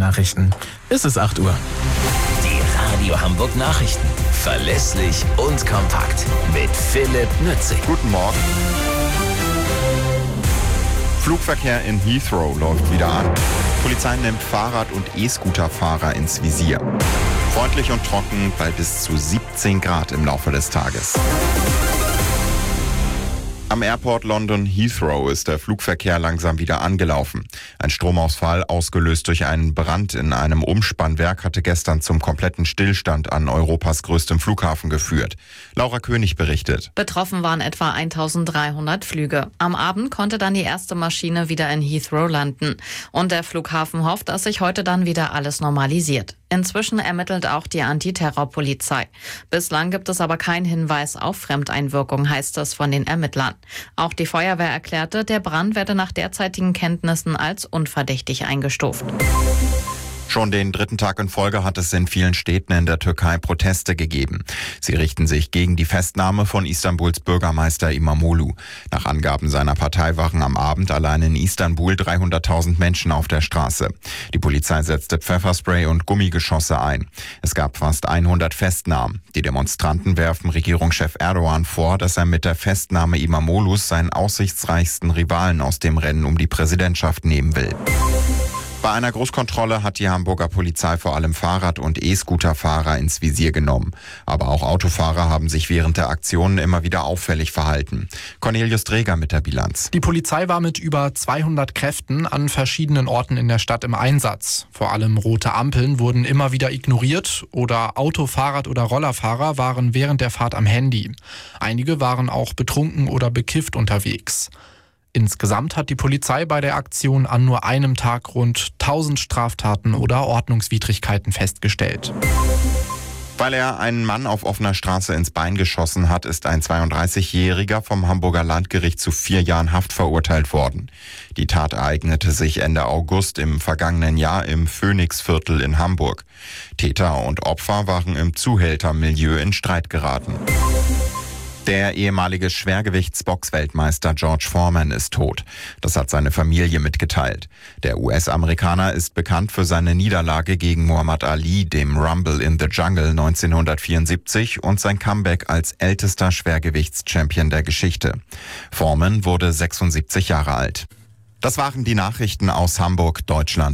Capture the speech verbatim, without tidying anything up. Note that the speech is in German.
Nachrichten. Es ist acht Uhr. Die Radio Hamburg Nachrichten. Verlässlich und kompakt. Mit Philipp Nützig. Guten Morgen. Flugverkehr in Heathrow läuft wieder an. Polizei nimmt Fahrrad- und E-Scooter-Fahrer ins Visier. Freundlich und trocken bei bis zu siebzehn Grad im Laufe des Tages. Am Airport London Heathrow ist der Flugverkehr langsam wieder angelaufen. Ein Stromausfall, ausgelöst durch einen Brand in einem Umspannwerk, hatte gestern zum kompletten Stillstand an Europas größtem Flughafen geführt. Laura König berichtet. Betroffen waren etwa eintausenddreihundert Flüge. Am Abend konnte dann die erste Maschine wieder in Heathrow landen. Und der Flughafen hofft, dass sich heute dann wieder alles normalisiert. Inzwischen ermittelt auch die Antiterrorpolizei. Bislang gibt es aber keinen Hinweis auf Fremdeinwirkung, heißt es von den Ermittlern. Auch die Feuerwehr erklärte, der Brand werde nach derzeitigen Kenntnissen als unverdächtig eingestuft. Schon den dritten Tag in Folge hat es in vielen Städten in der Türkei Proteste gegeben. Sie richten sich gegen die Festnahme von Istanbuls Bürgermeister İmamoğlu. Nach Angaben seiner Partei waren am Abend allein in Istanbul dreihunderttausend Menschen auf der Straße. Die Polizei setzte Pfefferspray und Gummigeschosse ein. Es gab fast hundert Festnahmen. Die Demonstranten werfen Regierungschef Erdogan vor, dass er mit der Festnahme İmamoğlus seinen aussichtsreichsten Rivalen aus dem Rennen um die Präsidentschaft nehmen will. Bei einer Großkontrolle hat die Hamburger Polizei vor allem Fahrrad- und E-Scooter-Fahrer ins Visier genommen. Aber auch Autofahrer haben sich während der Aktionen immer wieder auffällig verhalten. Cornelius Dreger mit der Bilanz. Die Polizei war mit über zweihundert Kräften an verschiedenen Orten in der Stadt im Einsatz. Vor allem rote Ampeln wurden immer wieder ignoriert oder Auto-, Fahrrad- oder Rollerfahrer waren während der Fahrt am Handy. Einige waren auch betrunken oder bekifft unterwegs. Insgesamt hat die Polizei bei der Aktion an nur einem Tag rund tausend Straftaten oder Ordnungswidrigkeiten festgestellt. Weil er einen Mann auf offener Straße ins Bein geschossen hat, ist ein zweiunddreißigjähriger vom Hamburger Landgericht zu vier Jahren Haft verurteilt worden. Die Tat ereignete sich Ende August im vergangenen Jahr im Phoenixviertel in Hamburg. Täter und Opfer waren im Zuhältermilieu in Streit geraten. Der ehemalige Schwergewichtsboxweltmeister George Foreman ist tot. Das hat seine Familie mitgeteilt. Der U S-Amerikaner ist bekannt für seine Niederlage gegen Muhammad Ali, dem Rumble in the Jungle neunzehnhundertvierundsiebzig und sein Comeback als ältester Schwergewichtschampion der Geschichte. Foreman wurde sechsundsiebzig Jahre alt. Das waren die Nachrichten aus Hamburg, Deutschland.